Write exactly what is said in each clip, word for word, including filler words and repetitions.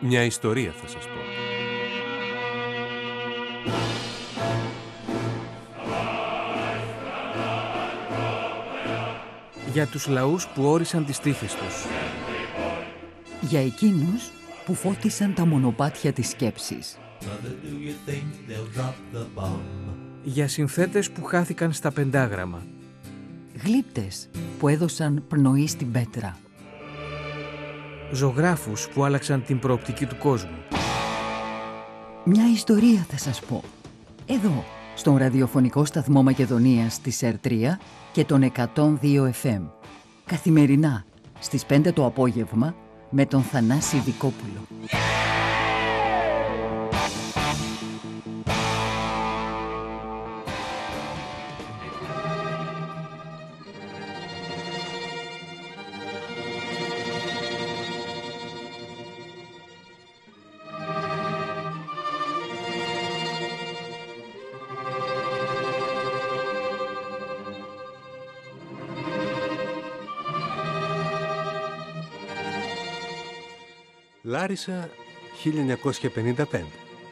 Μια ιστορία θα σας πω. Για τους λαούς που όρισαν τις τύχες τους. Για εκείνους που φώτισαν τα μονοπάτια της σκέψης. Για συνθέτες που χάθηκαν στα πεντάγραμμα. Γλύπτες που έδωσαν πνοή στην πέτρα. Ζωγράφους που άλλαξαν την προοπτική του κόσμου. Μια ιστορία θα σας πω. Εδώ, στον ραδιοφωνικό σταθμό Μακεδονίας της ΕΡ τρία και τον εκατόν δύο εφ εμ. Καθημερινά, στις πέντε το απόγευμα, με τον Θανάση Δικόπουλο. Λάρισα, χίλια εννιακόσια πενήντα πέντε.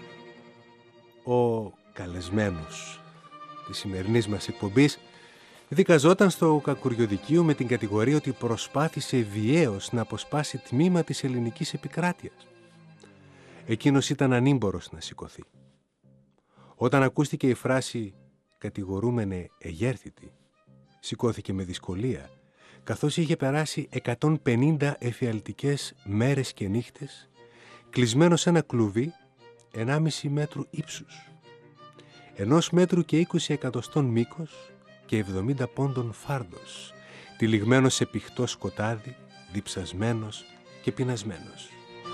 Ο καλεσμένος της σημερινής μας εκπομπής δικαζόταν στο κακουριοδικείο με την κατηγορία ότι προσπάθησε βιαίως να αποσπάσει τμήμα της ελληνικής επικράτειας. Εκείνος ήταν ανήμπορος να σηκωθεί. Όταν ακούστηκε η φράση «κατηγορούμενε εγέρθητη», σηκώθηκε με δυσκολία, καθώς είχε περάσει εκατόν πενήντα εφιαλτικές μέρες και νύχτες, κλεισμένο σε ένα κλουβί ενάμιση μέτρου ύψους, ενός μέτρου και είκοσι εκατοστών μήκος και εβδομήντα πόντων φάρδος, τυλιγμένος σε πηχτό σκοτάδι, διψασμένος και πεινασμένος.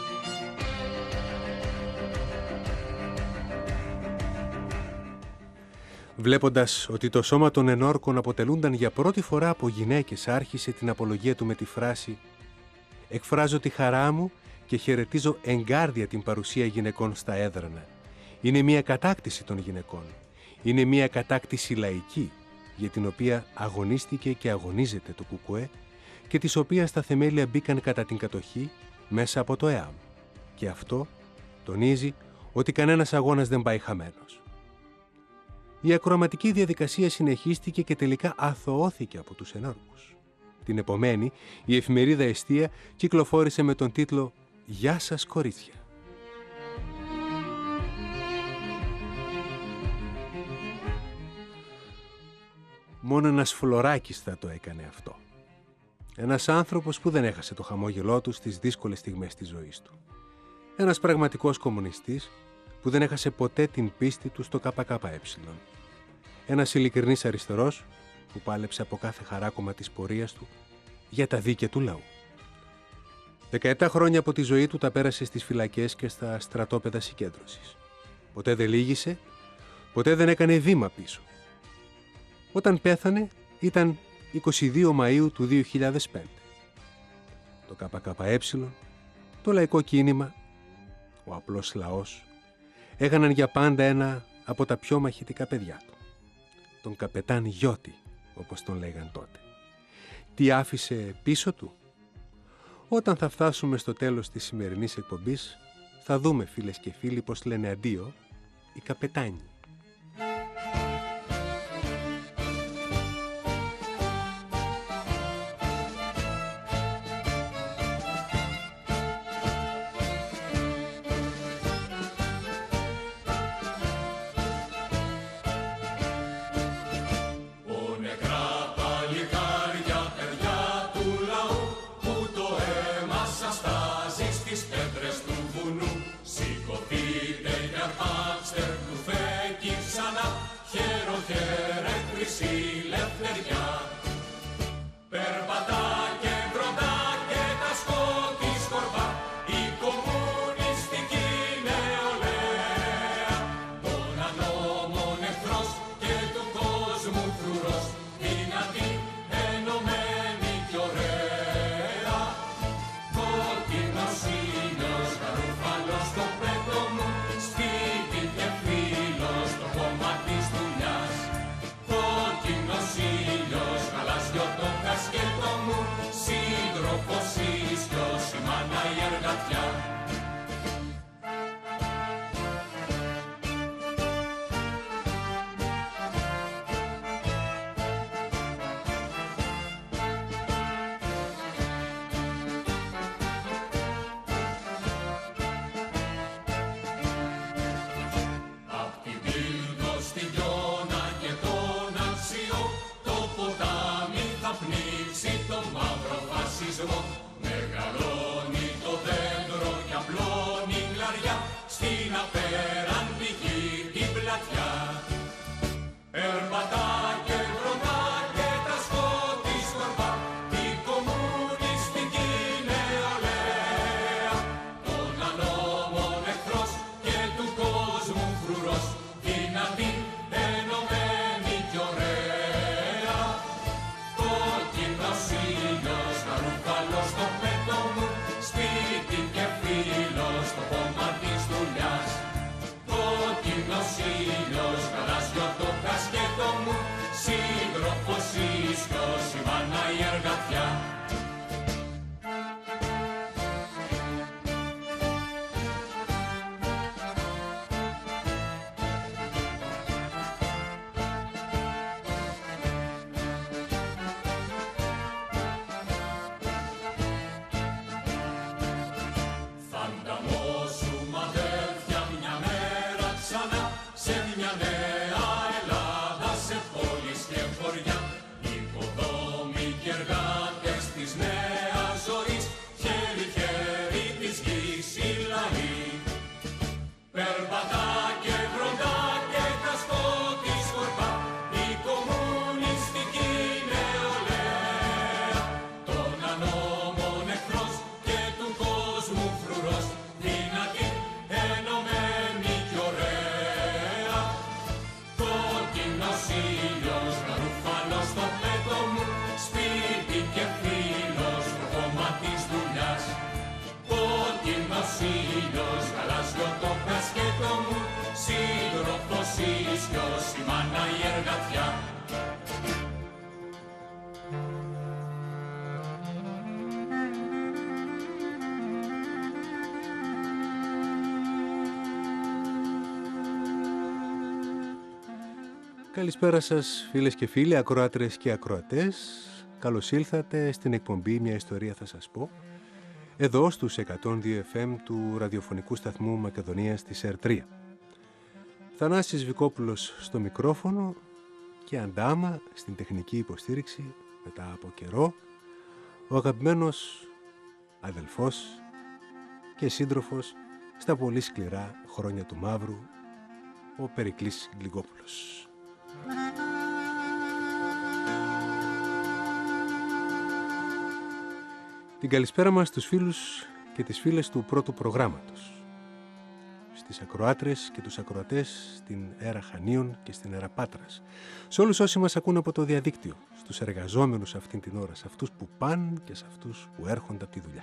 Βλέποντας ότι το σώμα των ενόρκων αποτελούνταν για πρώτη φορά από γυναίκες, άρχισε την απολογία του με τη φράση «Εκφράζω τη χαρά μου και χαιρετίζω εγκάρδια την παρουσία γυναικών στα έδρανα. Είναι μια κατάκτηση των γυναικών. Είναι μια κατάκτηση λαϊκή, για την οποία αγωνίστηκε και αγωνίζεται το ΚΚΕ και της οποίας τα θεμέλια μπήκαν κατά την κατοχή μέσα από το ΕΑΜ. Και αυτό τονίζει ότι κανένας αγώνας δεν πάει χαμένος». Η ακροαματική διαδικασία συνεχίστηκε και τελικά αθωώθηκε από τους ενόρκους. Την επομένη, η εφημερίδα Εστία κυκλοφόρησε με τον τίτλο «Γεια σας κορίτσια». Μόνο ένας Φλωράκης θα το έκανε αυτό. Ένας άνθρωπος που δεν έχασε το χαμόγελό του στις δύσκολες στιγμές της ζωής του. Ένας πραγματικός κομμουνιστής που δεν έχασε ποτέ την πίστη του στο ΚΚΕ. Ένας ειλικρινής αριστερός που πάλεψε από κάθε χαράκωμα της πορείας του για τα δίκαια του λαού. δεκαεπτά χρόνια από τη ζωή του τα πέρασε στις φυλακές και στα στρατόπεδα συγκέντρωσης. Ποτέ δεν λύγησε, ποτέ δεν έκανε βήμα πίσω. Όταν πέθανε ήταν είκοσι δύο Μαΐου του δύο χιλιάδες πέντε. Το ΚΚΕ, το λαϊκό κίνημα, ο απλός λαός, έχαναν για πάντα ένα από τα πιο μαχητικά παιδιά του. Τον καπετάν Γιώτη, όπως τον λέγαν τότε. Τι άφησε πίσω του? Όταν θα φτάσουμε στο τέλος της σημερινής εκπομπής, θα δούμε, φίλες και φίλοι, πως λένε αντίο οι καπετάνοι. Σηκωθείτε και αρπάξτε του φεγγ σύντροφος ίσιος, η μάνα η εργατιά. Καλησπέρα σας φίλες και φίλοι, ακροάτρες και ακροατές. Καλώς ήλθατε στην εκπομπή «Μια ιστορία θα σας πω», εδώ στους εκατόν δύο εφ εμ του ραδιοφωνικού σταθμού Μακεδονίας της ΕΡ τρία. Θανάσης Βικόπουλος στο μικρόφωνο και Αντάμα στην τεχνική υποστήριξη μετά από καιρό, ο αγαπημένος αδελφός και σύντροφος στα πολύ σκληρά χρόνια του Μαύρου, ο Περικλής Γλυκόπουλος. Την καλησπέρα μας στους φίλους και τις φίλες του πρώτου προγράμματος, στις ακροάτρες και τους ακροατές στην αίρα Χανίων και στην αίρα Πάτρας, σε όλους όσοι μας ακούν από το διαδίκτυο, στους εργαζόμενους αυτήν την ώρα, σε αυτούς που πάνε και σε αυτούς που έρχονται από τη δουλειά.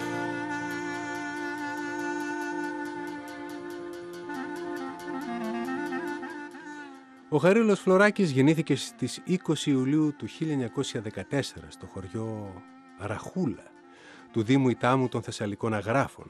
Ο Χαρίλαος Φλωράκης γεννήθηκε στις είκοσι Ιουλίου του χίλια εννιακόσια δεκατέσσερα στο χωριό Ραχούλα του Δήμου Ιτάμου των Θεσσαλικών Αγράφων,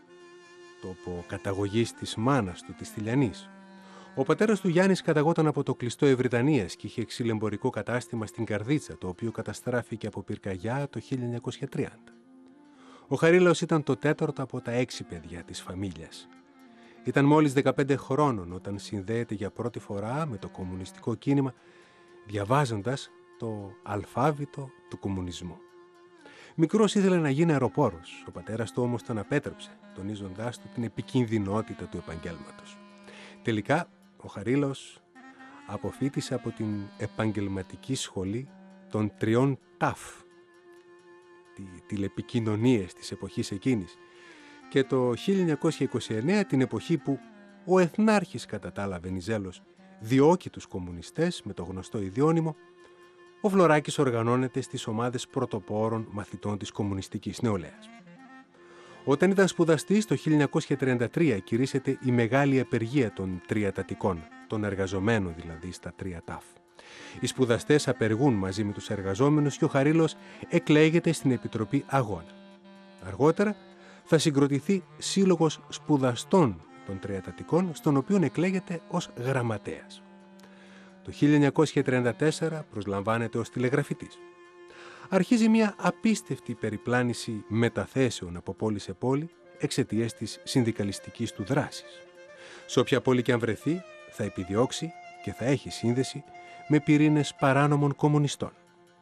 τόπο καταγωγής της μάνας του, της Τηλιανής. Ο πατέρας του Γιάννης καταγόταν από το κλειστό Ευρυτανίας και είχε ξυλεμπορικό κατάστημα στην Καρδίτσα, το οποίο καταστράφηκε από πυρκαγιά το χίλια εννιακόσια τριάντα. Ο Χαρίλαος ήταν το τέταρτο από τα έξι παιδιά της φαμίλιας. Ήταν μόλις δεκαπέντε χρόνων όταν συνδέεται για πρώτη φορά με το κομμουνιστικό κίνημα, διαβάζοντας το αλφάβητο του κομμουνισμού. Μικρός ήθελε να γίνει αεροπόρος, ο πατέρας του όμως τον απέτρεψε, τονίζοντάς του την επικινδυνότητα του επαγγέλματος. Τελικά, ο Χαρίλαος αποφοίτησε από την επαγγελματική σχολή των τριών ΤΑΦ, τι τηλεπικοινωνίες της εποχής εκείνης, και το χίλια εννιακόσια είκοσι εννέα, την εποχή που ο Εθνάρχης κατά τα άλλα Βενιζέλος διώκει τους κομμουνιστές με το γνωστό ιδιώνυμο, ο Φλωράκης οργανώνεται στις ομάδες πρωτοπόρων μαθητών της κομμουνιστικής νεολαίας. Όταν ήταν σπουδαστής, το χίλια εννιακόσια τριάντα τρία κηρύσσεται η μεγάλη απεργία των τριατατικών, των εργαζομένων δηλαδή στα τρία ΤΑΦ. Οι σπουδαστές απεργούν μαζί με τους εργαζόμενους και ο Χαρίλαος εκλέγεται στην Επιτροπή Αγώνα. Αργότερα θα συγκροτηθεί Σύλλογος Σπουδαστών των Τριατατικών, στον οποίο εκλέγεται ως γραμματέας. Το χίλια εννιακόσια τριάντα τέσσερα προσλαμβάνεται ως τηλεγραφητής. Αρχίζει μια απίστευτη περιπλάνηση μεταθέσεων από πόλη σε πόλη εξαιτίας της συνδικαλιστικής του δράσης. Σε όποια πόλη και αν βρεθεί θα επιδιώξει και θα έχει σύνδεση με πυρήνες παράνομων κομμουνιστών.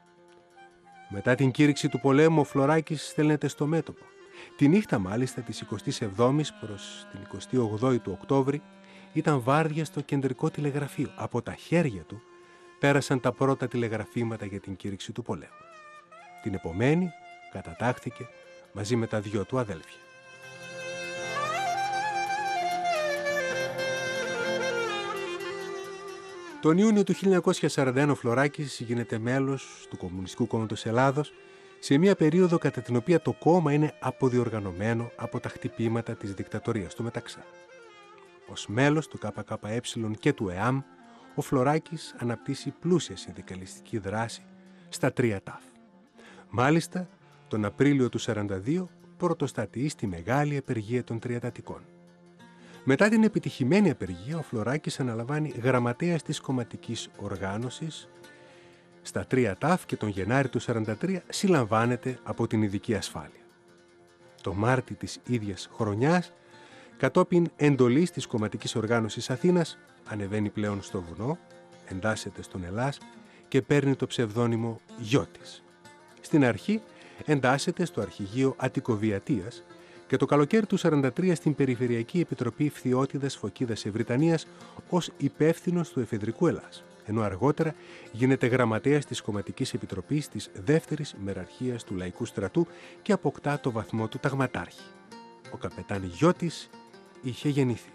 Μετά την κήρυξη του πολέμου, ο Φλωράκης στέλνεται στο μέτωπο. Τη νύχτα μάλιστα της εικοστής εβδόμης προς την εικοστή όγδοη του Οκτώβρη ήταν βάρδια στο κεντρικό τηλεγραφείο. Από τα χέρια του πέρασαν τα πρώτα τηλεγραφήματα για την κήρυξη του πολέμου. Την επομένη κατατάχθηκε μαζί με τα δυο του αδέλφια. Τον Ιούνιο του χίλια εννιακόσια σαράντα ένα ο Φλωράκης γίνεται μέλος του Κομμουνιστικού Κόμματος Ελλάδος σε μια περίοδο κατά την οποία το κόμμα είναι αποδιοργανωμένο από τα χτυπήματα της δικτατορίας του Μεταξά. Ως μέλος του ΚΚΕ και του ΕΑΜ, ο Φλωράκης αναπτύσσει πλούσια συνδικαλιστική δράση στα τρία τάφ. Μάλιστα, τον Απρίλιο του σαράντα δύο πρωτοστατεί στη μεγάλη απεργία των τριαντατικών. Μετά την επιτυχημένη απεργία, ο Φλωράκης αναλαμβάνει γραμματέας της κομματικής οργάνωσης στα τρία τάφ και τον Γενάρη του σαράντα τρία συλλαμβάνεται από την ειδική ασφάλεια. Το Μάρτι της ίδιας χρονιάς, κατόπιν εντολής της κομματικής οργάνωσης Αθήνας, ανεβαίνει πλέον στο βουνό, εντάσσεται στον Ελλάς και παίρνει το ψευδόνυμο Γιώτης. Στην αρχή εντάσσεται στο αρχηγείο Αττικοβιατίας και το καλοκαίρι του σαράντα τρία στην Περιφερειακή Επιτροπή Φθιώτιδας Φωκίδας Ευρυτανίας ως υπεύθυνος του εφεδρικού Ελλάς, ενώ αργότερα γίνεται γραμματέας της Κομματικής Επιτροπής της δεύτερης Μεραρχίας του Λαϊκού Στρατού και αποκτά το βαθμό του ταγματάρχη. Ο καπετάν Γιώτης είχε γεννηθεί.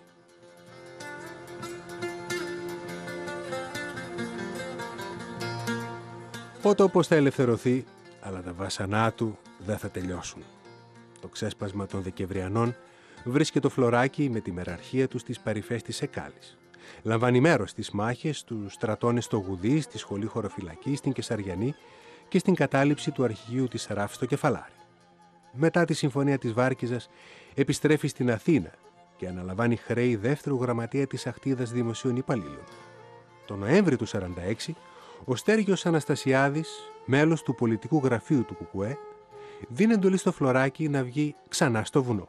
Ο τόπος θα ελευθερωθεί, αλλά τα βάσανά του δεν θα τελειώσουν. Το ξέσπασμα των Δεκεμβριανών βρίσκει το Φλωράκι με τη μεραρχία του στις παρυφές της Εκάλης. Λαμβάνει μέρος στις μάχες στους στρατώνες στο Γουδί, στη Σχολή Χωροφυλακής, στην Κεσαριανή και στην κατάληψη του αρχηγείου της Σαράφ στο Κεφαλάρι. Μετά τη Συμφωνία της Βάρκιζας επιστρέφει στην Αθήνα και αναλαμβάνει χρέη δεύτερου γραμματέα της Αχτίδας Δημοσίων Υπαλλήλων. Το Νοέμβρη του σαράντα έξι, ο Στέργιος Αναστασιάδης, μέλος του πολιτικού γραφείου του Κουκουέ, δίνει εντολή στο Φλωράκι να βγει ξανά στο βουνό.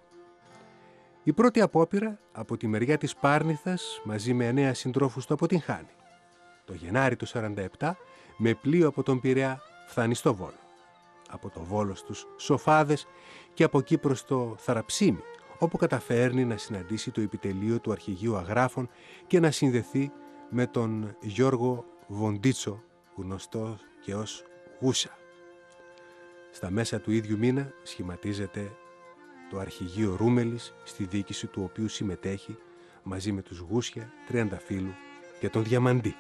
Η πρώτη απόπειρα από τη μεριά της Πάρνηθας μαζί με εννέα συντρόφους του αποτυγχάνει. Το Γενάρη του σαράντα επτά, με πλοίο από τον Πειραιά, φτάνει στο Βόλο. Από το Βόλο στους Σοφάδες και από εκεί προς το Θαραψίμι, όπου καταφέρνει να συναντήσει το επιτελείο του Αρχηγείου Αγράφων και να συνδεθεί με τον Γιώργο Βοντίτσο, γνωστό και ως Γούσα. Στα μέσα του ίδιου μήνα σχηματίζεται το Αρχηγείο Ρούμελης, στη διοίκηση του οποίου συμμετέχει μαζί με τους Γούσια, Τριανταφύλου και τον Διαμαντή.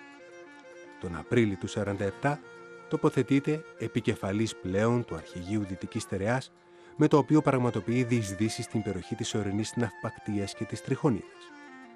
Τον Απρίλιο του σαράντα επτά τοποθετείται επικεφαλής πλέον του Αρχηγείου Δυτικής Στερεάς, με το οποίο πραγματοποιεί διεισδύσεις στην περιοχή της ορεινής Ναυπακτίας και της Τριχονίδας.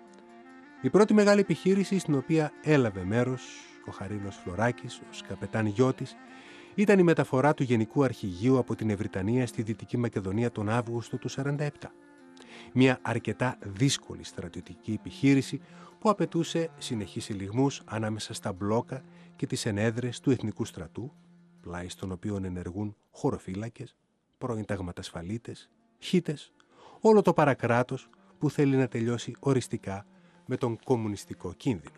Η πρώτη μεγάλη επιχείρηση στην οποία έλαβε μέρος ο Χαρίνος Φλωράκης, ως καπετάν Γιώτης, ήταν η μεταφορά του Γενικού Αρχηγείου από την Ευρυτανία στη Δυτική Μακεδονία τον Αύγουστο του σαράντα επτά. Μια αρκετά δύσκολη στρατιωτική επιχείρηση που απαιτούσε συνεχείς ελιγμούς ανάμεσα στα μπλόκα και τις ενέδρες του Εθνικού Στρατού, πλάι στον οποίο ενεργούν χωροφύλακες, πρώην ταγματασφαλίτες, χίτες, όλο το παρακράτος που θέλει να τελειώσει οριστικά με τον κομμουνιστικό κίνδυνο.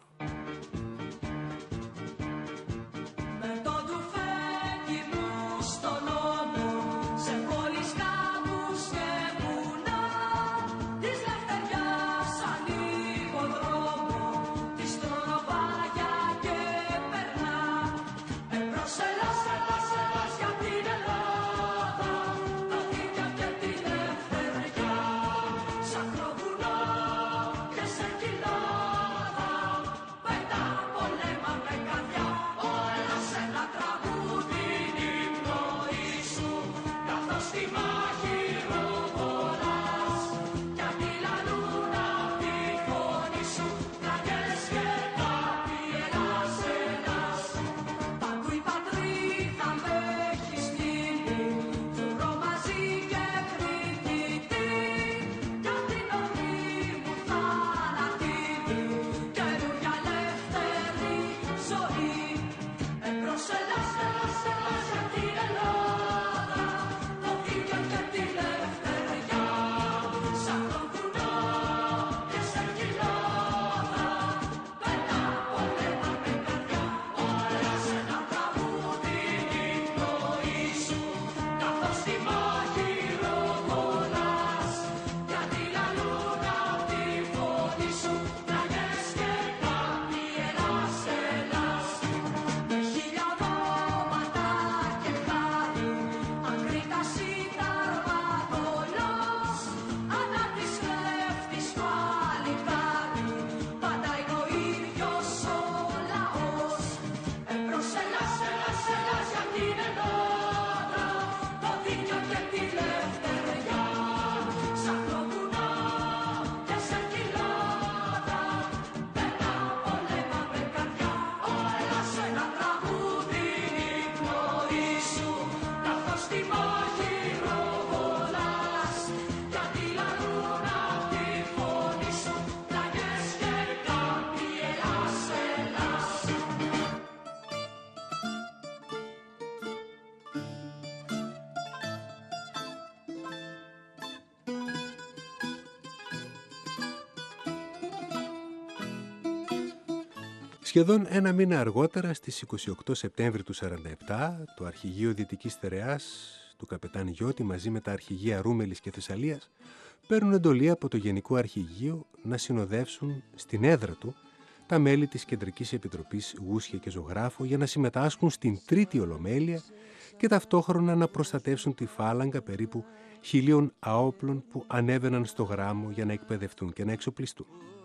Σχεδόν ένα μήνα αργότερα, στις είκοσι οκτώ Σεπτέμβρη του χίλια εννιακόσια σαράντα επτά, το αρχηγείο Δυτικής Στερεάς του καπετάν Γιώτη μαζί με τα αρχηγεία Ρούμελης και Θεσσαλίας παίρνουν εντολή από το Γενικό Αρχηγείο να συνοδεύσουν στην έδρα του τα μέλη της Κεντρικής Επιτροπής Γούσια και Ζωγράφο για να συμμετάσχουν στην τρίτη Ολομέλεια και ταυτόχρονα να προστατεύσουν τη φάλαγγα περίπου χιλίων αόπλων που ανέβαιναν στο γράμμο για να εκπαιδευτούν και να εξοπλιστούν.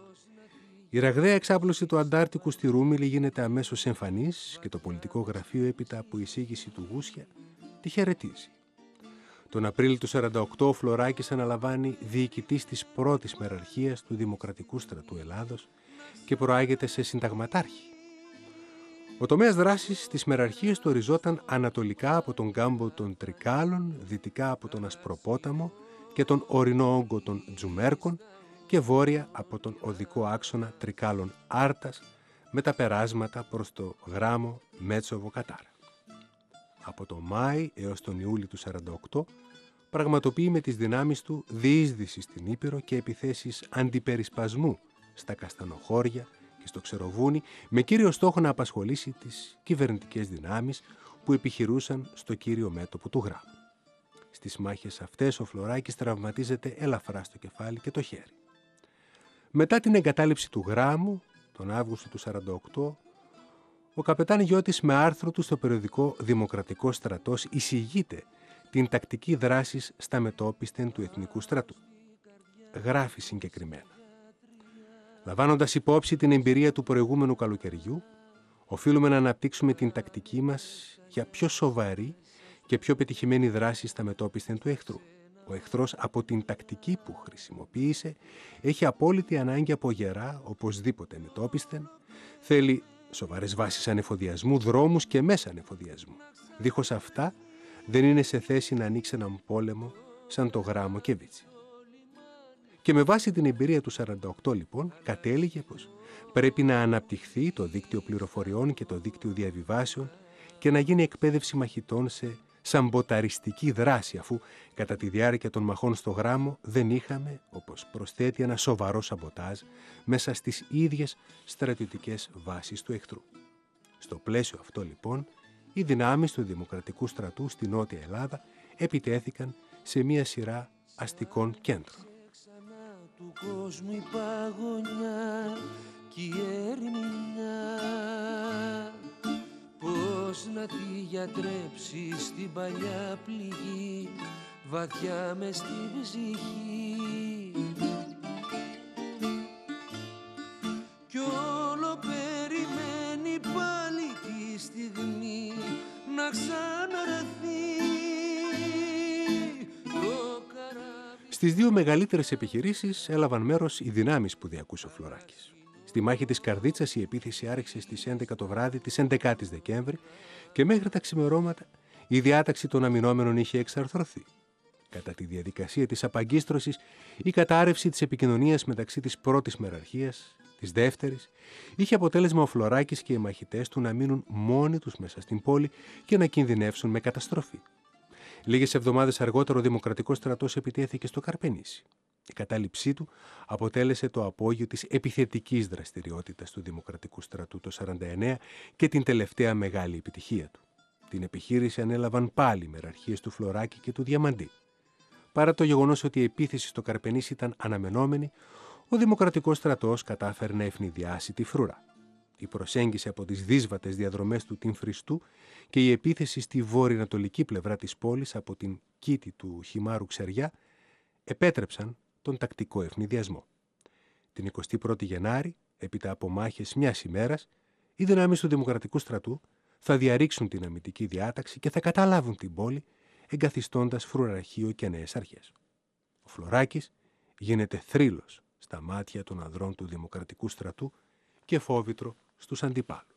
Η ραγδαία εξάπλωση του Αντάρτικου στη Ρούμιλη γίνεται αμέσως εμφανής και το πολιτικό γραφείο έπειτα από εισήγηση του Γούσια τη χαιρετίζει. Τον Απρίλιο του χίλια εννιακόσια σαράντα οκτώ ο Φλωράκης αναλαμβάνει διοικητής της πρώτης μεραρχίας του Δημοκρατικού Στρατού Ελλάδος και προάγεται σε συνταγματάρχη. Ο τομέας δράσης της μεραρχίας του οριζόταν ανατολικά από τον κάμπο των Τρικάλων, δυτικά από τον Ασπροπόταμο και τον ορεινό όγκο των Τζουμέρκων και βόρεια από τον οδικό άξονα Τρικάλων Άρτας με τα περάσματα προς το γράμμο Μέτσοβο Κατάρα. Από τον Μάη έως τον Ιούλιο του χίλια εννιακόσια σαράντα οκτώ πραγματοποιεί με τις δυνάμεις του διείσδυση στην Ήπειρο και επιθέσεις αντιπερισπασμού στα Καστανοχώρια και στο Ξεροβούνι με κύριο στόχο να απασχολήσει τις κυβερνητικές δυνάμεις που επιχειρούσαν στο κύριο μέτωπο του γράμμου. Στις μάχες αυτές ο Φλωράκης τραυματίζεται ελαφρά στο κεφάλι και το χέρι. Μετά την εγκατάλειψη του γράμμου, τον Αύγουστο του χίλια εννιακόσια σαράντα οκτώ, ο καπετάν Γιώτης με άρθρο του στο περιοδικό Δημοκρατικό Στρατός εισηγείται την τακτική δράση στα μετώπιστεν του Εθνικού Στρατού. Γράφει συγκεκριμένα. Λαμβάνοντας υπόψη την εμπειρία του προηγούμενου καλοκαιριού, οφείλουμε να αναπτύξουμε την τακτική μας για πιο σοβαρή και πιο πετυχημένη δράση στα μετώπιστεν του εχθρού. Ο εχθρός από την τακτική που χρησιμοποίησε έχει απόλυτη ανάγκη από γερά, οπωσδήποτε μετώπιστεν, θέλει σοβαρές βάσεις ανεφοδιασμού, δρόμους και μέσα ανεφοδιασμού. Δίχως αυτά δεν είναι σε θέση να ανοίξει έναν πόλεμο σαν το γράμμο και Βίτσι. Και με βάση την εμπειρία του χίλια εννιακόσια σαράντα οκτώ λοιπόν κατέληγε πως πρέπει να αναπτυχθεί το δίκτυο πληροφοριών και το δίκτυο διαβιβάσεων και να γίνει εκπαίδευση μαχητών σε σαμποταριστική δράση, αφού κατά τη διάρκεια των μαχών στο γράμμο δεν είχαμε, όπως προσθέτει, ένα σοβαρό σαμποτάζ μέσα στις ίδιες στρατιωτικές βάσεις του εχθρού. Στο πλαίσιο αυτό λοιπόν, οι δυνάμεις του Δημοκρατικού Στρατού στη Νότια Ελλάδα επιτέθηκαν σε μία σειρά αστικών κέντρων. Του κόσμου η παγωνιά κι η ερμηνιά, πώς να τη γιατρέψει στην παλιά πληγή βαθιά μες στην ψυχή, κι όλο περιμένει πάλι τη στιγμή να ξαναρθεί το καράβι. Στις δύο μεγαλύτερες επιχειρήσεις έλαβαν μέρος οι δυνάμεις που διακούσε ο Φλωράκης. Στη μάχη της Καρδίτσας η επίθεση άρχισε στις έντεκα το βράδυ της έντεκατης Δεκέμβρη και μέχρι τα ξημερώματα η διάταξη των αμυνόμενων είχε εξαρθρωθεί. Κατά τη διαδικασία της απαγκίστρωσης, η κατάρρευση της επικοινωνίας μεταξύ της πρώτης μεραρχίας, της δεύτερης, είχε αποτέλεσμα ο Φλωράκης και οι μαχητές του να μείνουν μόνοι τους μέσα στην πόλη και να κινδυνεύσουν με καταστροφή. Λίγες εβδομάδες αργότερα ο Δημοκρατικός Στρατός επιτέθηκε στο Καρπενήσι. Η κατάληψή του αποτέλεσε το απόγειο της επιθετικής δραστηριότητας του Δημοκρατικού Στρατού το χίλια εννιακόσια σαράντα εννέα και την τελευταία μεγάλη επιτυχία του. Την επιχείρηση ανέλαβαν πάλι οι μεραρχίες του Φλωράκη και του Διαμαντή. Παρά το γεγονός ότι η επίθεση στο Καρπενήσι ήταν αναμενόμενη, ο Δημοκρατικός Στρατός κατάφερε να ευνηδιάσει τη φρουρά. Η προσέγγιση από τις δύσβατες διαδρομές του Τιμφριστού και η επίθεση στη βορειοανατολική πλευρά της πόλης από την κήτη του Χιμάρου Ξεριά επέτρεψαν τον τακτικό ευνηδιασμό. Την εικοστή πρώτη Γενάρη, έπειτα από μάχες μιας ημέρας, οι δυνάμεις του Δημοκρατικού Στρατού θα διαρρήξουν την αμυντική διάταξη και θα καταλάβουν την πόλη, εγκαθιστώντας φρουραρχείο και νέες αρχές. Ο Φλωράκης γίνεται θρύλος στα μάτια των ανδρών του Δημοκρατικού Στρατού και φόβητρο στους αντιπάλους.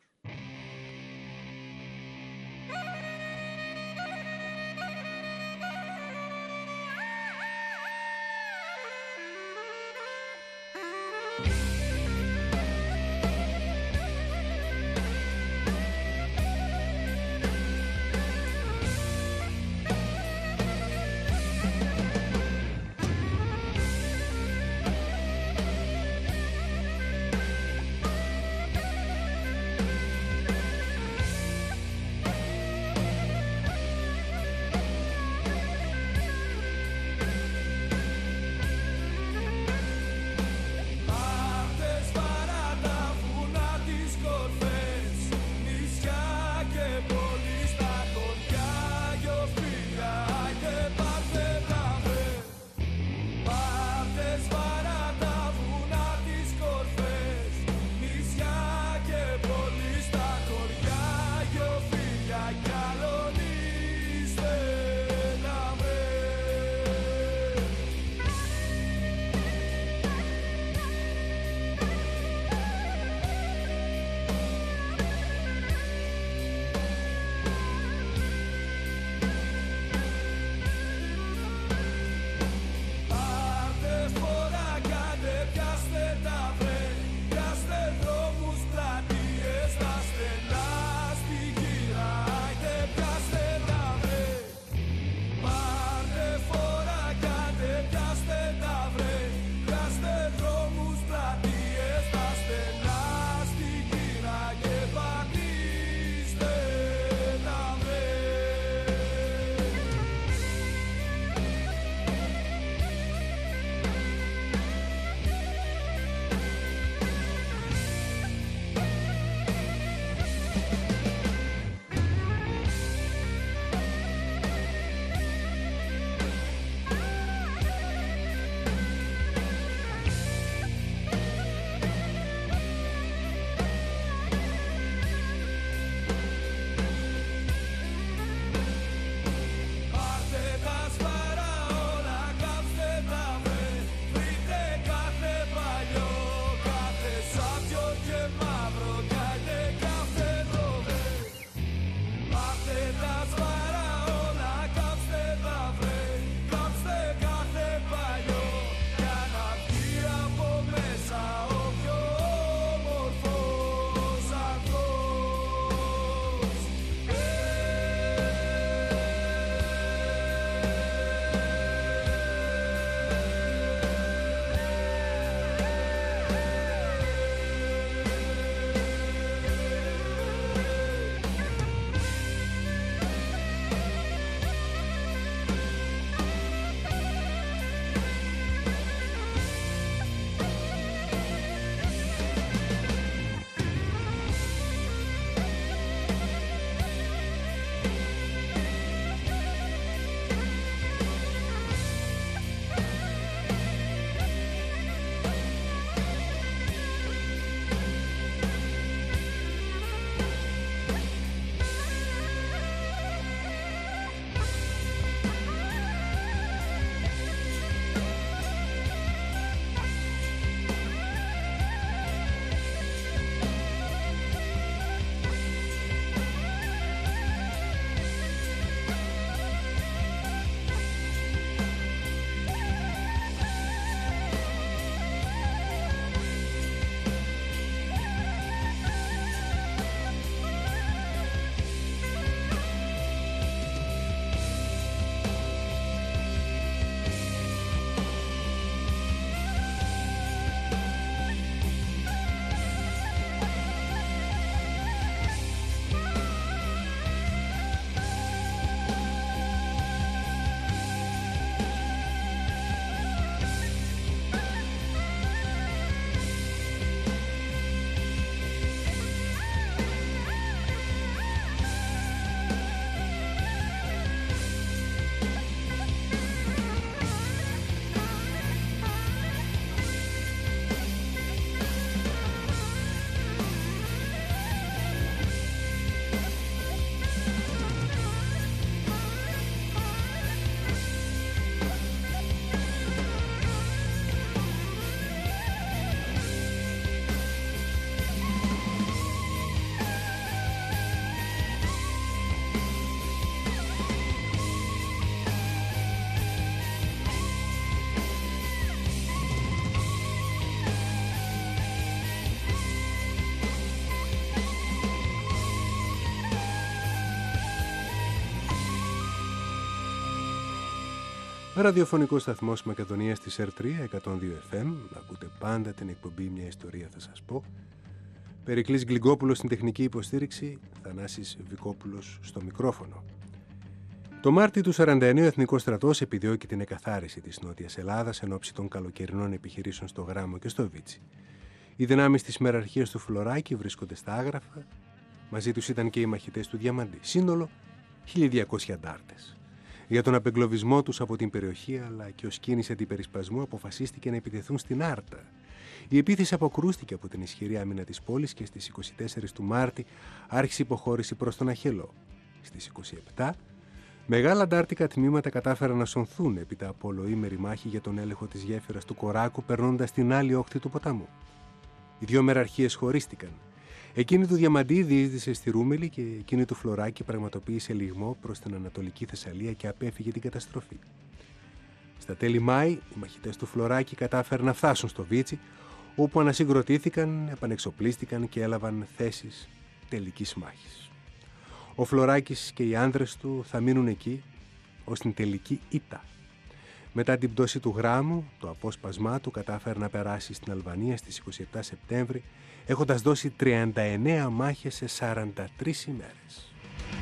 Ραδιοφωνικός σταθμός Μακεδονίας της ΕΡ τρία, εκατόν δύο εφ εμ. Ακούτε πάντα την εκπομπή «Μια ιστορία θα σας πω». Περικλής Γκλυγκόπουλος στην τεχνική υποστήριξη, Θανάσης Βικόπουλος στο μικρόφωνο. Το Μάρτι του σαράντα εννέα ο Εθνικός Στρατός επιδιώκει την εκαθάριση της Νότιας Ελλάδας εν ώψη των καλοκαιρινών επιχειρήσεων στο Γράμμο και στο Βίτσι. Οι δυνάμεις της μεραρχίας του Φλωράκη βρίσκονται στα Άγραφα, μαζί τους ήταν και οι μαχητές του Διαμαντή. Σύνολο χίλια διακόσιοι αντάρτες. Για τον απεγκλωβισμό τους από την περιοχή αλλά και ως κίνηση αντιπερισπασμού αποφασίστηκε να επιτεθούν στην Άρτα. Η επίθεση αποκρούστηκε από την ισχυρή άμυνα της πόλης και στις είκοσι τέσσερις του Μάρτη άρχισε υποχώρηση προς τον Αχελό. Στις είκοσι επτά μεγάλα αντάρτικα τμήματα κατάφεραν να σωνθούν έπειτα από ολοήμερη μάχη για τον έλεγχο της γέφυρας του Κοράκου, περνώντας την άλλη όχθη του ποταμού. Οι δύο μεραρχίες χωρίστηκαν. Εκείνη του Διαμαντή διείσδησε στη Ρούμελη και εκείνη του Φλωράκη πραγματοποίησε λιγμό προς την Ανατολική Θεσσαλία και απέφυγε την καταστροφή. Στα τέλη Μάη, οι μαχητές του Φλωράκη κατάφεραν να φτάσουν στο Βίτσι, όπου ανασυγκροτήθηκαν, επανεξοπλίστηκαν και έλαβαν θέσεις τελικής μάχης. Ο Φλωράκης και οι άνδρες του θα μείνουν εκεί ως την τελική ήττα. Μετά την πτώση του Γράμμου, το απόσπασμά του κατάφερε να περάσει στην Αλβανία στις είκοσι επτά Σεπτέμβρη, έχοντας δώσει τριάντα εννέα μάχες σε σαράντα τρεις ημέρες.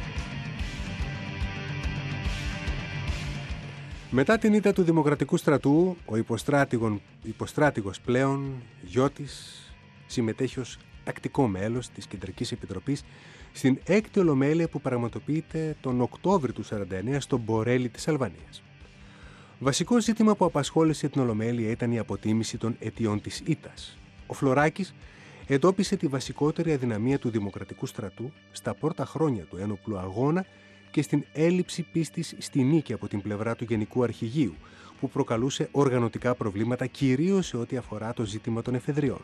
Μετά την ήττα του Δημοκρατικού Στρατού, ο υποστράτηγος πλέον Γιώτης συμμετέχει ως τακτικό μέλος της Κεντρικής Επιτροπής στην έκτη Ολομέλεια που πραγματοποιείται τον Οκτώβρη του σαράντα εννέα στο Μπορέλι της Αλβανίας. Βασικό ζήτημα που απασχόλησε την Ολομέλεια ήταν η αποτίμηση των αιτιών της ήττας. Ο Φλωράκης εντόπισε τη βασικότερη αδυναμία του Δημοκρατικού Στρατού στα πρώτα χρόνια του ένοπλου αγώνα και στην έλλειψη πίστης στη νίκη από την πλευρά του Γενικού Αρχηγείου, που προκαλούσε οργανωτικά προβλήματα κυρίως σε ό,τι αφορά το ζήτημα των εφεδριών.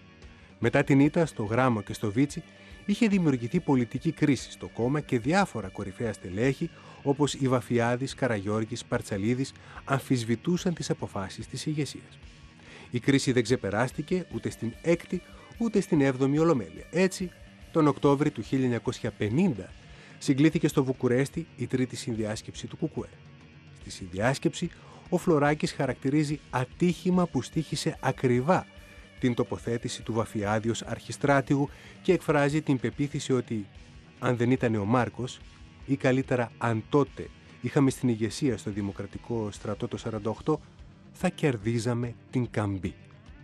Μετά την ήττα στο Γράμμο και στο Βίτσι, είχε δημιουργηθεί πολιτική κρίση στο κόμμα και διάφορα κορυφαία στελέχη, όπως οι Βαφιάδης, Καραγιώργης, Παρτσαλίδης, αμφισβητούσαν τις αποφάσεις της ηγεσίας. Η κρίση δεν ξεπεράστηκε ούτε στην έκτη ούτε στην έβδομη Ολομέλεια. Έτσι, τον Οκτώβρη του χίλια εννιακόσια πενήντα συγκλήθηκε στο Βουκουρέστι η τρίτη συνδιάσκεψη του Κουκουέ. Στη συνδιάσκεψη, ο Φλωράκης χαρακτηρίζει ατύχημα που στοίχησε ακριβά την τοποθέτηση του Βαφιάδη ως αρχιστράτηγου και εκφράζει την πεποίθηση ότι αν δεν ήταν ο Μάρκος ή καλύτερα αν τότε είχαμε στην ηγεσία στο Δημοκρατικό Στρατό το σαράντα οκτώ, θα κερδίζαμε την καμπή.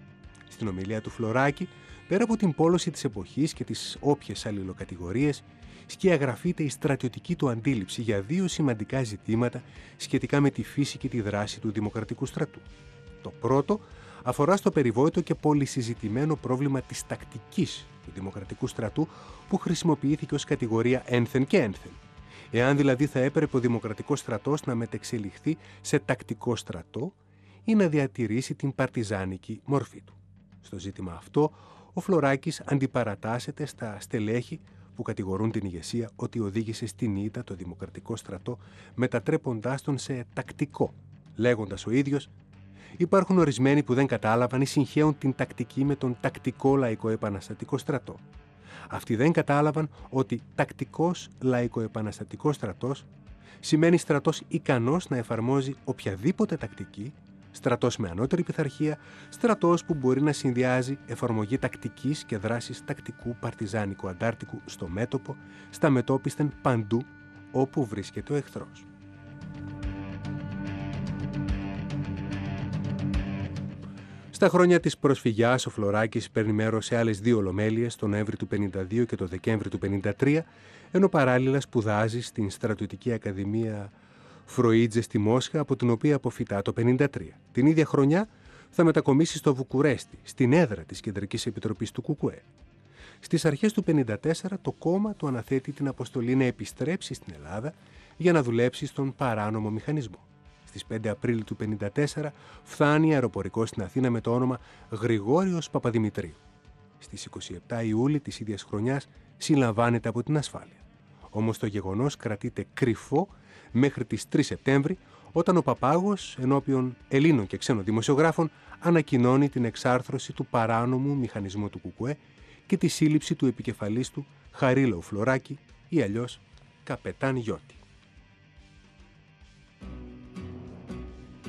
Στην ομιλία του Φλωράκη, πέρα από την πόλωση της εποχής και τις όποιες αλληλοκατηγορίες, σκιαγραφείται η στρατιωτική του αντίληψη για δύο σημαντικά ζητήματα σχετικά με τη φύση και τη δράση του Δημοκρατικού Στρατού. Το πρώτο αφορά στο περιβόητο και πολυσυζητημένο πρόβλημα της τακτικής του Δημοκρατικού Στρατού που χρησιμοποιήθηκε ως κατηγορία ένθεν και ένθεν. Εάν δηλαδή θα έπρεπε ο Δημοκρατικός Στρατός να μετεξελιχθεί σε τακτικό στρατό ή να διατηρήσει την παρτιζάνικη μορφή του. Στο ζήτημα αυτό, ο Φλωράκης αντιπαρατάσσεται στα στελέχη που κατηγορούν την ηγεσία ότι οδήγησε στην ήττα το Δημοκρατικό Στρατό μετατρέποντάς τον σε τακτικό, λέγοντας ο ίδιος «Υπάρχουν ορισμένοι που δεν κατάλαβαν ή συγχέουν την τακτική με τον τακτικό λαϊκό-επαναστατικό στρατό. Αυτοί δεν κατάλαβαν ότι τακτικός λαϊκό-επαναστατικός στρατός σημαίνει στρατός ικανός να εφαρμόζει οποιαδήποτε τακτική, στρατός με ανώτερη πειθαρχία, στρατός που μπορεί να συνδυάζει εφαρμογή τακτικής και δράσης τακτικού παρτιζάνικου αντάρτικου στο μέτωπο, στα μετώπισθεν παντού όπου βρίσκεται ο εχθρός». Στα χρόνια της προσφυγιάς, ο Φλωράκης παίρνει μέρος σε άλλες δύο Ολομέλειες, τον Νοέμβρη του πενήντα δύο και τον Δεκέμβρη του πενήντα τρία, ενώ παράλληλα σπουδάζει στην Στρατιωτική Ακαδημία Φροίτζε στη Μόσχα, από την οποία αποφυτά το πενήντα τρία. Την ίδια χρονιά θα μετακομίσει στο Βουκουρέστι, στην έδρα της Κεντρικής Επιτροπής του Κουκουέ. Στις αρχές του πενήντα τέσσερα το κόμμα του αναθέτει την αποστολή να επιστρέψει στην Ελλάδα για να δουλέψει στον παράνομο μηχανισμό. Στις πέντε Απρίλη του πενήντα τέσσερα φτάνει αεροπορικός στην Αθήνα με το όνομα Γρηγόριος Παπαδημητρίου. Στις είκοσι επτά Ιούλη της ίδιας χρονιάς συλλαμβάνεται από την ασφάλεια. Όμως το γεγονός κρατείται κρυφό μέχρι τις τρεις Σεπτέμβρη, όταν ο Παπάγος, ενώπιον Ελλήνων και ξένων δημοσιογράφων, ανακοινώνει την εξάρθρωση του παράνομου μηχανισμού του Κουκουέ και τη σύλληψη του επικεφαλής του Χαρίλαου Φλωράκη ή αλλιώς Καπετάν Γιώτη.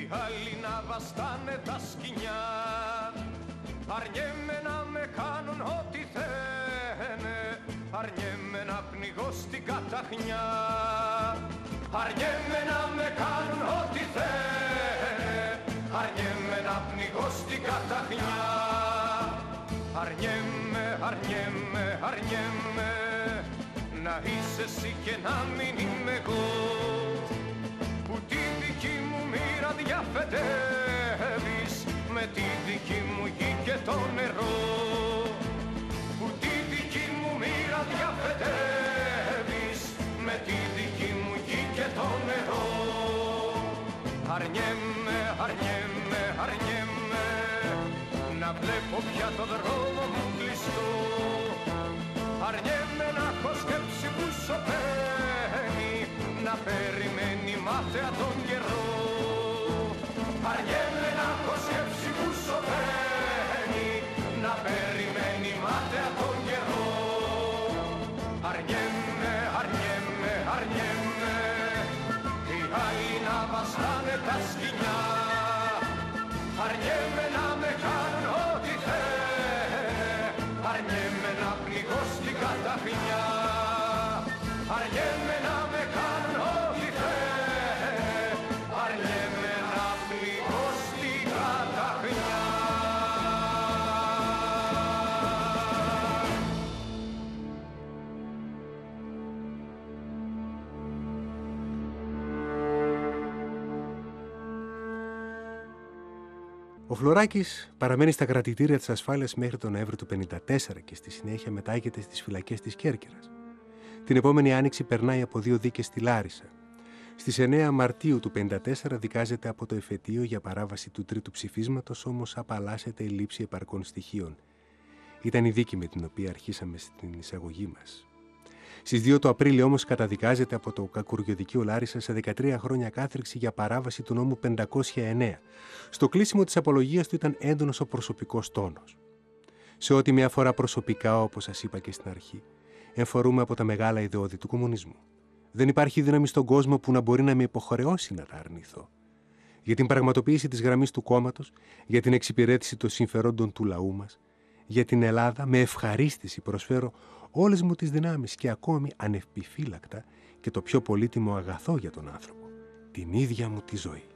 οι άλλοι να βαστάνε τα σκοινιά. Αρνιέμαι να με κάνουν ό,τι θένε, αρνιέμαι να πνιγώ στην καταχνιά. Αρνιέμαι να με κάνουν ό,τι θένε, αρνιέμαι να πνιγώ στην καταχνιά. Αρνιέμαι, αρνιέμαι, αρνιέμαι να είσαι εσύ και να μην είμαι εγώ, που τη δική μου μοίρα διαφετεύεις με τη δική μου γη και το νερό. Που τη δική μου μοίρα διαφετεύεις με τη δική μου γη και το νερό. Αρνιέμαι, αρνιέμαι, αρνιέμαι να βλέπω πια το δρόμο μου κλειστό. Αρνιέμαι να έχω σκέψη που σωπαίνει, να περιμένει μάταια τον καιρό. Αρνιέμαι να έχω σκέψη που σωπαίνει, να περιμένει μάταια τον καιρό. Αρνιέμαι, αρνιέμαι, αρνιέμαι οι άλλοι να βαστάνε τα σκοινιά. Αρνιέμαι να με κάνουν ό,τι θένε, αρνιέμαι να πνιγώ στην καταχνιά. Αρνιέμαι να με κάνουν ό,τι θένε, αρνιέμαι να πνιγώ στην καταχνιά. Ο Φλωράκης παραμένει στα κρατητήρια της ασφάλειας μέχρι τον Νοέμβριο του χίλια εννιακόσια πενήντα τέσσερα και στη συνέχεια μετάγεται στις φυλακές της Κέρκυρας. Την επόμενη άνοιξη περνάει από δύο δίκες στη Λάρισα. Στις εννέα Μαρτίου του χίλια εννιακόσια πενήντα τέσσερα δικάζεται από το εφετείο για παράβαση του τρίτου ψηφίσματος, όμως απαλλάσσεται η λήψη επαρκών στοιχείων. Ήταν η δίκη με την οποία αρχίσαμε στην εισαγωγή μας. Στις δύο του Απρίλιο όμως καταδικάζεται από το Κακουριοδικείο Λάρισα σε δεκατρία χρόνια κάθριξη για παράβαση του νόμου πεντακόσια εννέα. Στο κλείσιμο της απολογίας του ήταν έντονος ο προσωπικός τόνος. Σε ό,τι μια φορά προσωπικά, όπως σας είπα και στην αρχή, εμφορούμε από τα μεγάλα ιδεώδη του κομμουνισμού. Δεν υπάρχει δύναμη στον κόσμο που να μπορεί να με υποχρεώσει να τα αρνηθώ. Για την πραγματοποίηση της γραμμής του κόμματος, για την εξυπηρέτηση των συμφερόντων του λαού μας, για την Ελλάδα, με ευχαρίστηση προσφέρω όλες μου τις δυνάμεις και ακόμη ανεπιφύλακτα και το πιο πολύτιμο αγαθό για τον άνθρωπο, την ίδια μου τη ζωή.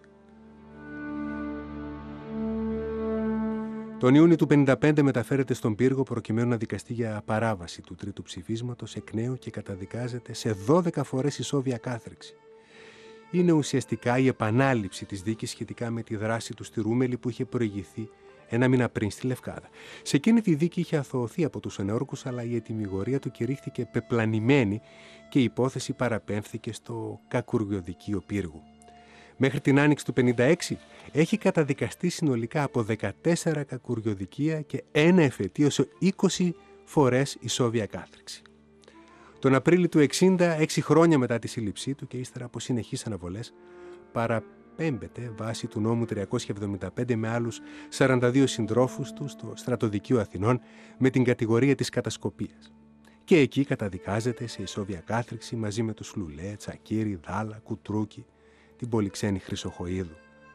Τον Ιούνιο του χίλια εννιακόσια πενήντα πέντε μεταφέρεται στον πύργο προκειμένου να δικαστεί για παράβαση του τρίτου ψηφίσματος εκ νέου και καταδικάζεται σε δώδεκα φορές ισόβια κάθριξη. Είναι ουσιαστικά η επανάληψη της δίκης σχετικά με τη δράση του στη Ρούμελη που είχε προηγηθεί ένα μήνα πριν στη Λευκάδα. Σε εκείνη τη δίκη είχε αθωωωθεί από τους ενεόρκους, αλλά η ετυμηγορία του κηρύχθηκε πεπλανημένη και η υπόθεση παραπέμφθηκε στο Κακουριοδικείο Πύργου. Μέχρι την άνοιξη του χίλια εννιακόσια πενήντα έξι έχει καταδικαστεί συνολικά από δεκατέσσερα κακουριοδικεία και ένα εφετείο σε είκοσι φορές ισόβια κάθριξη. Τον Απρίλιο του εξήντα, έξι χρόνια μετά τη σύλληψή του και ύστερα από συνεχείς αναβολές, παραπέμπεται βάσει του νόμου τριακόσια εβδομήντα πέντε με άλλους σαράντα δύο συντρόφους του στο Στρατοδικείο Αθηνών με την κατηγορία της κατασκοπίας. Και εκεί καταδικάζεται σε ισόβια κάθριξη μαζί με τους Λουλέ, Τσακίρη, Δάλα, Κουτρούκη, την πολυξένη Χρυσοχοΐδου.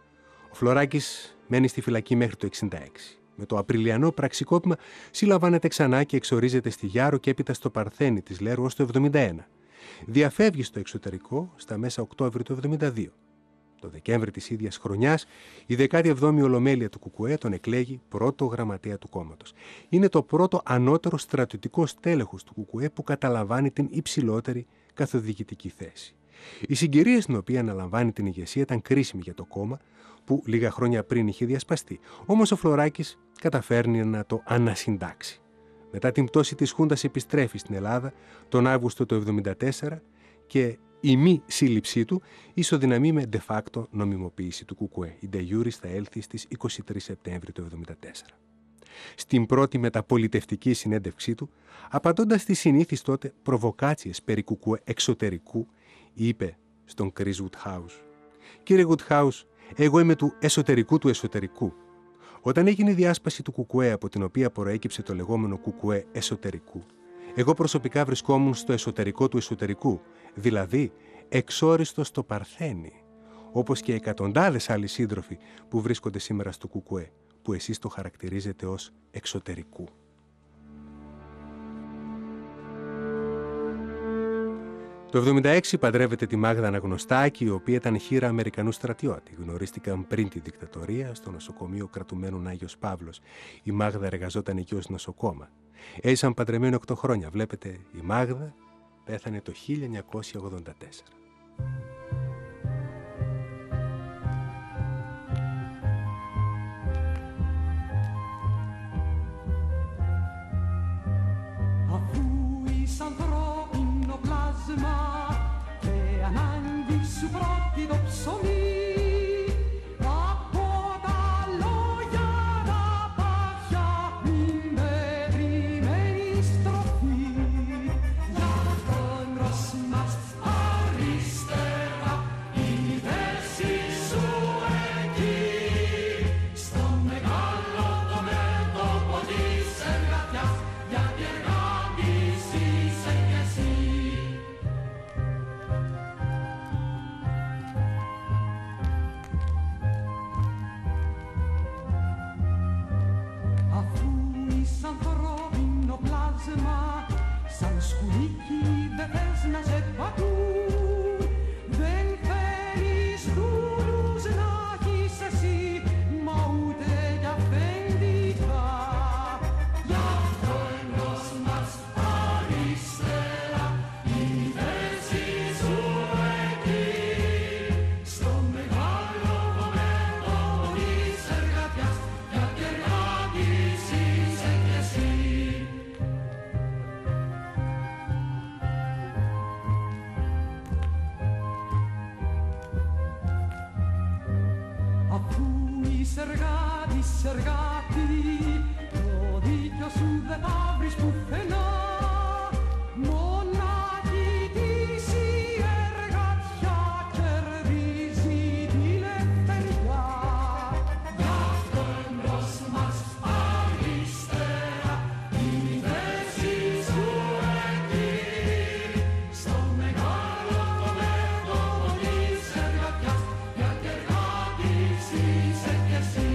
Ο Φλωράκης μένει στη φυλακή μέχρι το εξήντα έξι. Με το Απριλιανό πραξικόπημα συλλαμβάνεται ξανά και εξορίζεται στη Γιάρο και έπειτα στο Παρθένη της Λέρου ως το εβδομήντα ένα. Διαφεύγει στο εξωτερικό στα μέσα Οκτώβρη του εβδομήντα δύο. Το Δεκέμβρη της ίδιας χρονιάς, η δεκάτη εβδόμη Ολομέλεια του Κουκουέ τον εκλέγει πρώτο γραμματέα του κόμματος. Είναι το πρώτο ανώτερο στρατιωτικό στέλεχος του Κουκουέ που καταλαμβάνει την υψηλότερη καθοδηγητική θέση. Η συγκυρία στην οποία αναλαμβάνει την ηγεσία ήταν κρίσιμη για το κόμμα, που λίγα χρόνια πριν είχε διασπαστεί. Όμως ο Φλωράκης καταφέρνει να το ανασυντάξει. Μετά την πτώση της Χούντας επιστρέφει στην Ελλάδα τον Αύγουστο του εβδομήντα τέσσερα και η μη σύλληψή του ισοδυναμεί με de facto νομιμοποίηση του Κουκουέ. Η de iuris θα έλθει στις είκοσι τρεις Σεπτέμβρη του εβδομήντα τέσσερα. Στην πρώτη μεταπολιτευτική συνέντευξή του, απαντώντας στις συνήθεις τότε προβοκάτσιες περί Κουκουέ εξωτερικού, είπε στον Chris Woodhouse: «Κύριε Woodhouse, εγώ είμαι του εσωτερικού του εσωτερικού. Όταν έγινε η διάσπαση του Κουκουέ, από την οποία προέκυψε το λεγόμενο Κουκουέ εσωτερικού, εγώ προσωπικά βρισκόμουν στο εσωτερικό του εσωτερικού, δηλαδή εξόριστο στο Παρθένη. όπως και εκατοντάδες άλλοι σύντροφοι που βρίσκονται σήμερα στο Κουκουέ, που εσείς το χαρακτηρίζετε ως εξωτερικού. Το εβδομήντα έξι παντρεύεται τη Μάγδα Αναγνωστάκη, η οποία ήταν χήρα Αμερικανού στρατιώτη. Γνωρίστηκαν πριν τη δικτατορία στο νοσοκομείο κρατουμένου Άγιος Παύλος. Η Μάγδα εργαζόταν εκεί ως νοσοκόμα. Έζησαν παντρεμένοι οκτώ χρόνια. Βλέπετε, η Μάγδα πέθανε το χίλια εννιακόσια ογδόντα τέσσερα. Και ανάγκη σου πρώτη το ψωμί, από τα λόγια τα πάθια η μετρημένη στροφή. Για αυτό μπρος μας αριστερά η θέση σου εκεί, στο μεγάλο το μέτωπο της εργατιάς, γιατί εργάτης είσαι κι εσύ. Ανθρώπινο πλάσμα, σαν σκουλίκι δεν θες να σε πατούν, δεν θέλεις δούλους να έχεις εσύ, μα ούτε κι αφεντικά. Γι' αυτό ενός μας αριστερά η θέση σου εκεί, στο μεγάλο το μέτωπο της εργατιάς, γιατί εργάτης είσαι κι εσύ. Αφού είσαι εργάτης, εργάτη, το δίκιο σου δεν θα βρεις πουθενά. Μονάχη της η εργατιά κερδίζει τη ελευθεριά. Γι' αυτό εμπρός μας αριστερά η θέση σου εκεί, στο μεγάλο το μέτωπο της εργατιάς, γιατί εργάτης είσαι κι εσύ.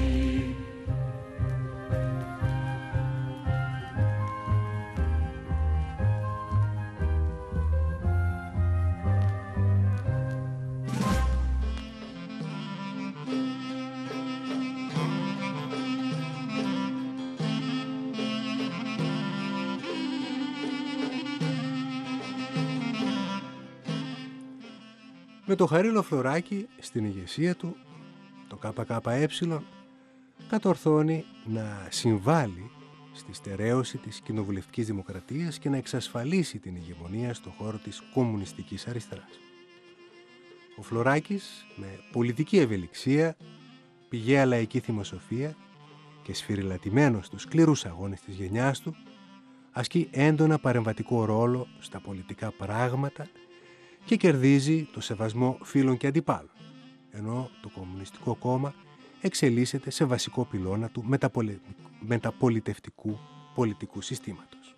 Με το Χαρίλο Φλωράκη στην ηγεσία του, το ΚΚΕ κατορθώνει να συμβάλλει στη στερέωση της κοινοβουλευτικής δημοκρατίας και να εξασφαλίσει την ηγεμονία στον χώρο της κομμουνιστικής αριστεράς. Ο Φλωράκης, με πολιτική ευελιξία, πηγαία λαϊκή θυμοσοφία και σφυριλατημένος στους σκληρούς αγώνες της γενιάς του, ασκεί έντονα παρεμβατικό ρόλο στα πολιτικά πράγματα και κερδίζει το σεβασμό φίλων και αντιπάλων, ενώ το Κομμουνιστικό Κόμμα εξελίσσεται σε βασικό πυλώνα του μεταπολι... μεταπολιτευτικού πολιτικού συστήματος.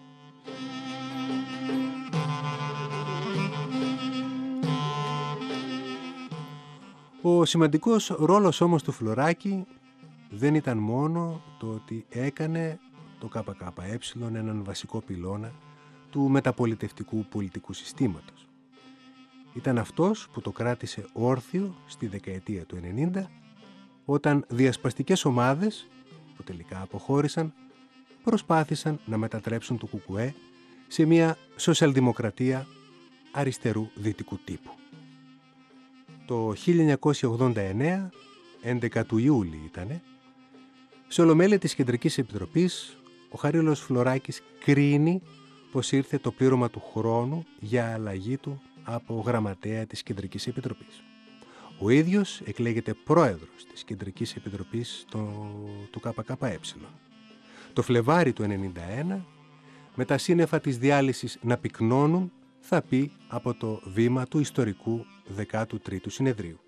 Ο σημαντικός ρόλος όμως του Φλωράκη δεν ήταν μόνο το ότι έκανε το ΚΚΕ έναν βασικό πυλώνα του μεταπολιτευτικού πολιτικού συστήματος. Ήταν αυτός που το κράτησε όρθιο στη δεκαετία του ενενήντα, όταν διασπαστικές ομάδες, που τελικά αποχώρησαν, προσπάθησαν να μετατρέψουν το ΚΚΕ σε μια σοσιαλδημοκρατία αριστερού δυτικού τύπου. Το χίλια εννιακόσια ογδόντα εννέα, έντεκα του Ιούλη ήτανε, σε ολομέλεια της Κεντρικής Επιτροπής, ο Χαρίλος Φλωράκης κρίνει πως ήρθε το πλήρωμα του χρόνου για αλλαγή του από γραμματέα της Κεντρικής Επιτροπής. Ο ίδιος εκλέγεται πρόεδρος της Κεντρικής Επιτροπής το, του ΚΚΕ. Το Φλεβάρι του ενενήντα ένα, με τα σύννεφα της διάλυσης να πυκνώνουν, θα πει από το βήμα του ιστορικού δεκάτου τρίτου συνεδρίου.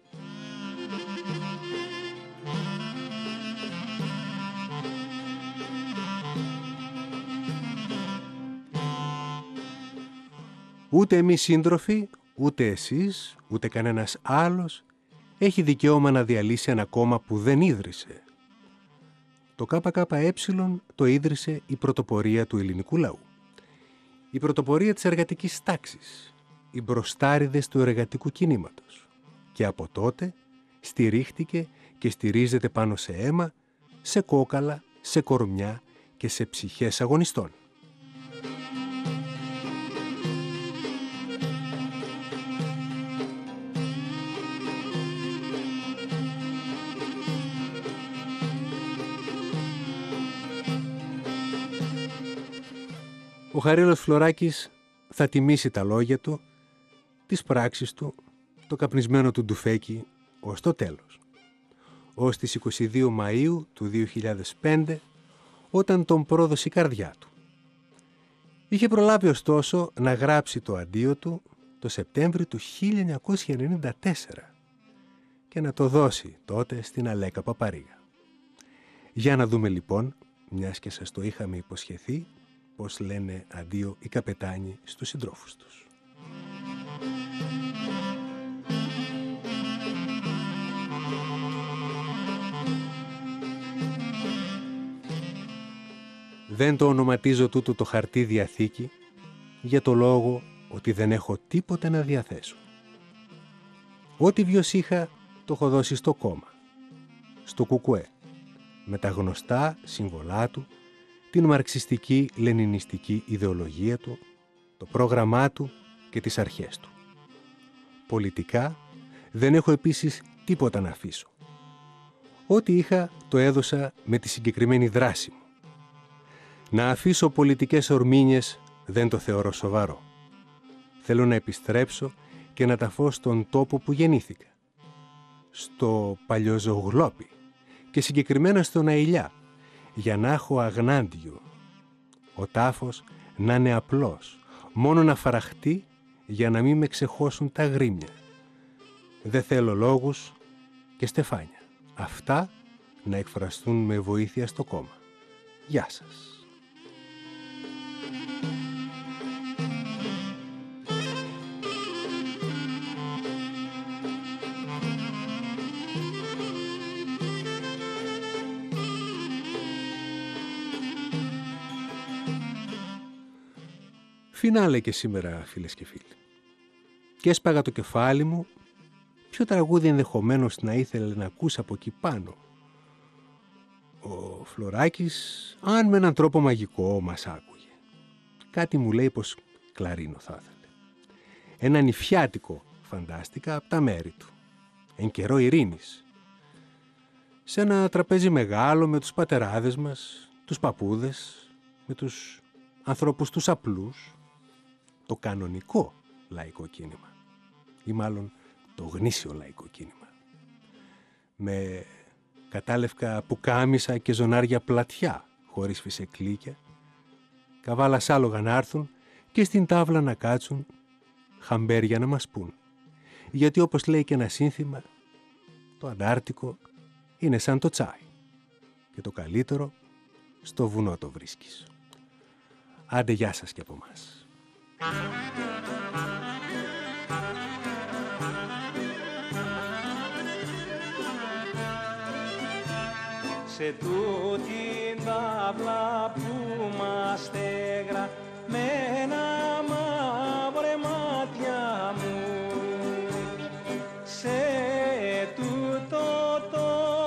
Ούτε εμείς σύντροφοι, ούτε εσείς, ούτε κανένας άλλος έχει δικαίωμα να διαλύσει ένα κόμμα που δεν ίδρυσε. Το ΚΚΕ το ίδρυσε η πρωτοπορία του ελληνικού λαού. Η πρωτοπορία της εργατικής τάξης, οι μπροστάριδες του εργατικού κινήματος. Και από τότε στηρίχτηκε και στηρίζεται πάνω σε αίμα, σε κόκαλα, σε κορμιά και σε ψυχές αγωνιστών. Ο Χαρίλαος Φλωράκης θα τιμήσει τα λόγια του, τις πράξεις του, το καπνισμένο του ντουφέκι ως το τέλος. Ως τις είκοσι δύο Μαΐου του δύο χιλιάδες πέντε, όταν τον πρόδωσε η καρδιά του. Είχε προλάβει ωστόσο να γράψει το αντίο του το Σεπτέμβρη του χίλια εννιακόσια ενενήντα τέσσερα και να το δώσει τότε στην Αλέκα Παπαρίγα. Για να δούμε λοιπόν, μιας και σας το είχαμε υποσχεθεί, πώς λένε αντίο οι καπετάνοι στους συντρόφους τους. Δεν το ονοματίζω τούτο το χαρτί διαθήκη για το λόγο ότι δεν έχω τίποτε να διαθέσω. Ό,τι βιος είχα το έχω δώσει στο κόμμα, στο ΚΚΕ, με τα γνωστά σύμβολά του, την μαρξιστική λενινιστική ιδεολογία του, το πρόγραμμά του και τις αρχές του. Πολιτικά δεν έχω επίσης τίποτα να αφήσω. Ό,τι είχα το έδωσα με τη συγκεκριμένη δράση μου. Να αφήσω πολιτικές ορμήνιες δεν το θεωρώ σοβαρό. Θέλω να επιστρέψω και να ταφώ στον τόπο που γεννήθηκα. Στο Παλιοζωγλόπι και συγκεκριμένα στον Αηλιά, για να έχω αγνάντιο. Ο τάφος να είναι απλός, μόνο να φαραχτεί για να μην με ξεχώσουν τα γρήμια. Δεν θέλω λόγους και στεφάνια. Αυτά να εκφραστούν με βοήθεια στο κόμμα. Γεια σας. Φινάλε και σήμερα, φίλες και φίλοι. Και έσπαγα το κεφάλι μου ποιο τραγούδι ενδεχομένως να ήθελε να ακούσει από εκεί πάνω. Ο Φλωράκης, αν με έναν τρόπο μαγικό μας άκουγε. Κάτι μου λέει πως κλαρίνο θα ήθελε. Ένα νηφιάτικο, φαντάστηκα, από τα μέρη του. Εν καιρό ειρήνης. Σε ένα τραπέζι μεγάλο με τους πατεράδες μας, τους παππούδες, με τους ανθρώπους τους απλούς, το κανονικό λαϊκό κίνημα ή μάλλον το γνήσιο λαϊκό κίνημα, με κατάλευκα πουκάμισα και ζωνάρια πλατιά χωρίς φυσεκλίκια, καβάλα άλογα να έρθουν και στην τάβλα να κάτσουν, χαμπέρια να μας πούν, γιατί όπως λέει και ένα σύνθημα, το Αντάρτικο είναι σαν το τσάι και το καλύτερο στο βουνό το βρίσκεις. Άντε γεια σας και από μας. Σε τούτη ταύλα που μας στέγρα με ένα μαύρε μάτια μου, σε τούτο το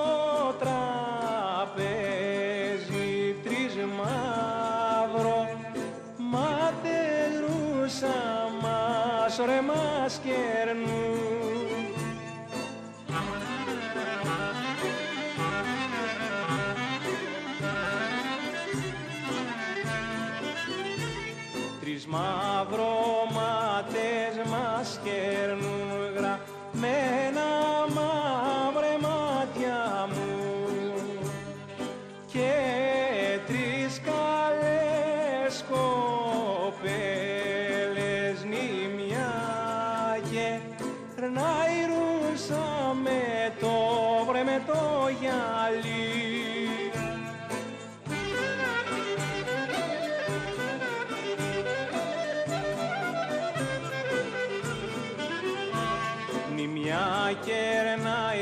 τραπέζι τρεις μαύρο μάτες ρούσα μας ρε μας κερνούν. Τρεις μαυρομάτες μας κερνούν γραμμένα μαύρε μάτια μου και τρεις καλές κοπέλες νημιά και ρνάει ρούσα με το βρε με το γυαλί. Μια κερνάει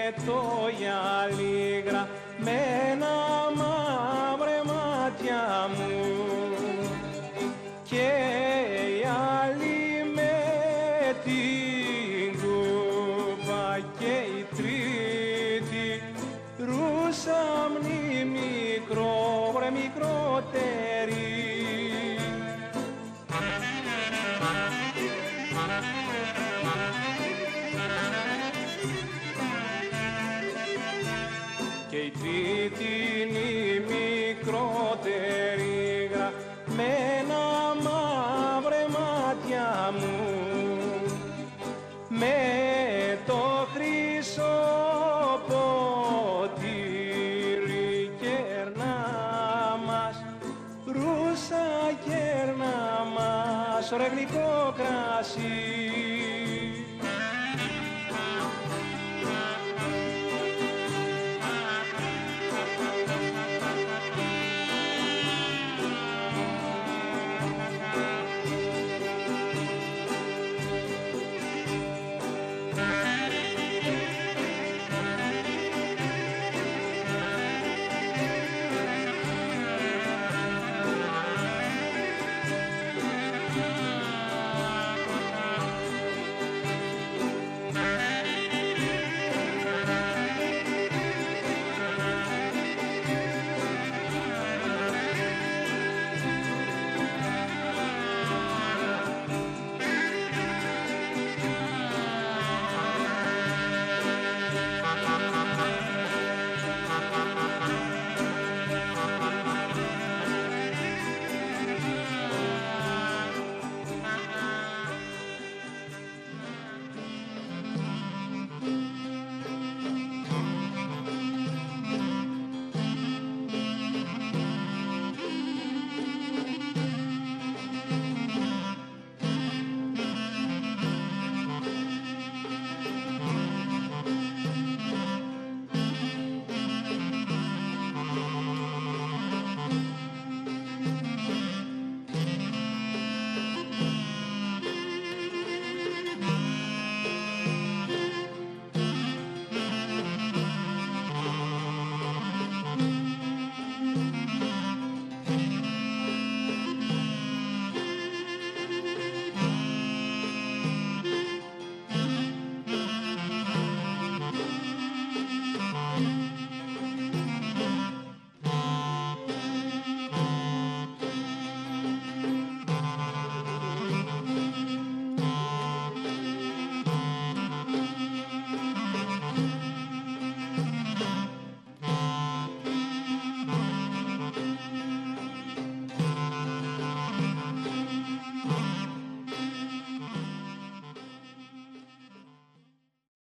το γυαλί γραμμένα μαύρε μάτια μου και οι άλλοι με την κούπα και η τρίτη ρούσαμνη μικρό βρε μικρότερη. Και η τρίτη είναι η μικρότερη γραμμένα μαύρε μάτια μου με το χρυσό ποτήρι κέρνα μας ρούσα κέρνα μας ρε γλυκό κρασί.